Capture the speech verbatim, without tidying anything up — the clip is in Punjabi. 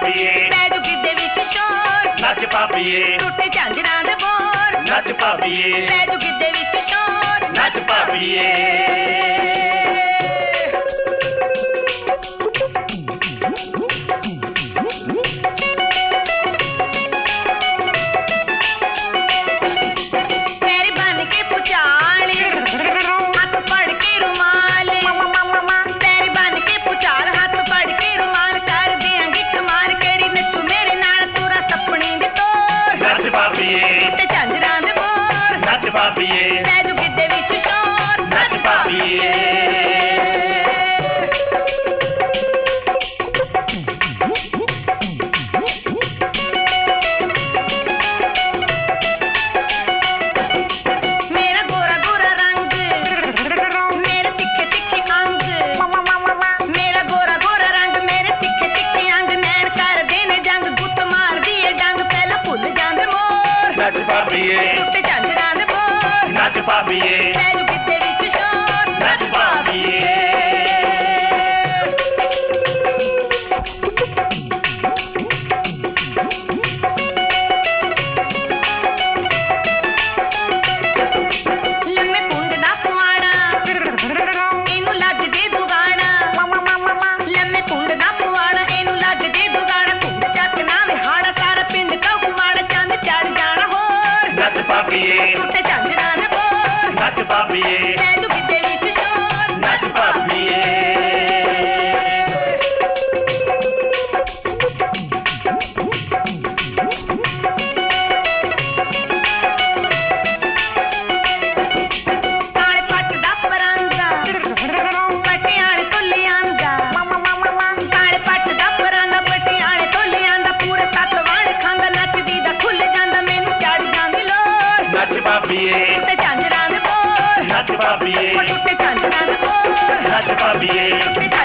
ਭਾਬੀਏ ਪੈ ਜੂ ਗਿੱਧੇ ਵਿੱਚ ਸ਼ੋਰ ਨੱਚ ਭਾਬੀਏ ਟੁੱਟੇ ਝਾਂਜਰਾਂ ਦੇ ਬੋਰ ਨੱਚ ਭਾਬੀਏ ਪੈ ਜੂ ਗਿੱਧੇ ਵਿੱਚ ਸ਼ੋਰ ਨੱਚ ਭਾਬੀਏ ਟੁੱਟੇ ਝਾਂਜਰਾਂ ਦੇ ਬੋਰ ਨੱਚ ਭਾਬੀਏ ਪੈ ਜੂ ਗਿੱਧੇ ਵਿੱਚ ਸ਼ੋਰ ਨੱਚ ਭਾਬੀਏ ਮੇਰਾ ਗੋਰਾ ਗੋਰਾ ਰੰਗ ਮੇਰੇ ਤਿੱਖੇ ਤਿੱਖੇ ਅੰਗ ਮੇਰਾ ਗੋਰਾ ਗੋਰਾ ਰੰਗ ਮੇਰੇ ਤਿੱਖੇ ਤਿੱਖੇ ਅੰਗ ਨੈਣ ਕਰਦੇ ਨੇ ਜੰਗ ਗੁੱਤ ਮਾਰਦੀ ਏ ਡੰਗ ਪਹਿਲਾਂ ਭੁੱਲ ਜਾਂਦੇ ਮੋਰ ਨੱਚ ਭਾਬੀਏ ਟੁੱਟੇ ਝਾਂਜਰਾਂ ਦੇ ਬੋਰ ਨੱਚ ਭਾਬੀਏ ਪੈ ਜੂ ਗਿੱਧੇ ਵਿੱਚ ਸ਼ੋਰ ਨੱਚ ਭਾਬੀਏ ਲੰਮੇ ਪੁੰਡ ਦਾ ਪੁਆੜਾ ਇਹਨੂੰ ਲੱਗ ਜੇ ਦੁਗਾਣਾ ਲੰਮੇ ਪੁੰਡ ਦਾ ਪੁਆੜਾ ਇਹਨੂੰ ਲੱਗ ਜੇ ਦੁਗਾਣਾ ਪੁੰਡ ਚੱਕ ਨਾ ਵਿਹਾੜਾ ਸਾਰਾ ਪਿੰਡ ਕਹੂ ਮਾੜਾ ਚੰਦ ਚੜ ਜਾਣਾ ਹੋਰ ਨੱਚ ਭਾਬੀਏ ਟੁੱਟੇ ਝਾਂਜਰਾਂ ਦੇ ਬੋਰ ਨੱਚ ਭਾਬੀਏ ਪੈ ਜੂ ਗਿੱਧੇ ਵਿੱਚ ਸ਼ੋਰ ਨੱਚ ਭਾਬੀਏ ਕਾਲੇ ਪੱਟ ਦਾ ਪਰਾਂਦਾ ਪਟਿਆਲੇ ਤੋਂ ਲਿਆਂਦਾ ਕਾਲੇ ਪੱਟ ਦਾ ਪਰਾਂਦਾ ਪਟਿਆਲੇ ਤੋਂ ਲਿਆਂਦਾ ਪੂਰੇ ਸੱਤ ਵਾਣ ਖਾਂਦਾ ਨੱਚਦੀ ਦਾ ਖੁੱਲ ਜਾਂਦਾ ਮੈਨੂੰ ਚੜ ਜਾਂਦੀ ਲੋਰ ਨੱਚ ਭਾਬੀਏ ਟੁੱਟੇ ਝਾਂਜਰਾਂ ਦੇ ਬੋਰ ਨੱਚ ਭਾਬੀਏ ਟੁੱਟੇ ਝਾਂਜਰਾਂ ਦੇ ਬੋਰ ਨੱਚ ਭਾਬੀਏ ਟੁੱਟੇ